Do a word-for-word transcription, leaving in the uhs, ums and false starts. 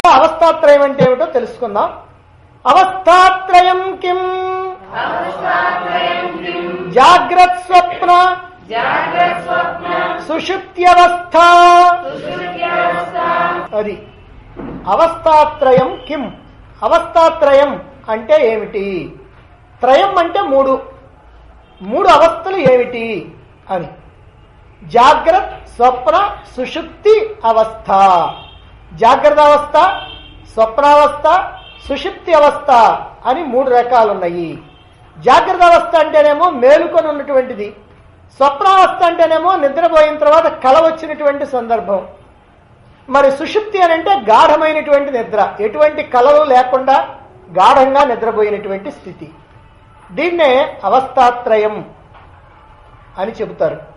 అవస్థాత్రయం అంటే ఏమిటో తెలుసుకుందాం. అవస్థాత్రయం కిం? జాగ్రత్ స్వప్న సుషుప్త్యవస్థ. అది అవస్థాత్రయం కిం. అవస్థాత్రయం అంటే ఏమిటి? త్రయం అంటే మూడు. మూడు అవస్థలు ఏమిటి అని. జాగ్రత్త, స్వప్న, సుషుప్తి అవస్థ. జాగ్రత్త అవస్థ, స్వప్నావస్థ, సుషుప్తి అవస్థ అని మూడు రకాలున్నాయి. జాగ్రత్త అవస్థ అంటేనేమో మేలుకొని ఉన్నటువంటిది. స్వప్నావస్థ అంటేనేమో నిద్రపోయిన తర్వాత కల వచ్చినటువంటి సందర్భం. మరి సుషుప్తి అని అంటే గాఢమైనటువంటి నిద్ర, ఎటువంటి కలలు లేకుండా గాఢంగా నిద్రపోయినటువంటి స్థితి. దీన్నే అవస్థాత్రయం అని చెబుతారు.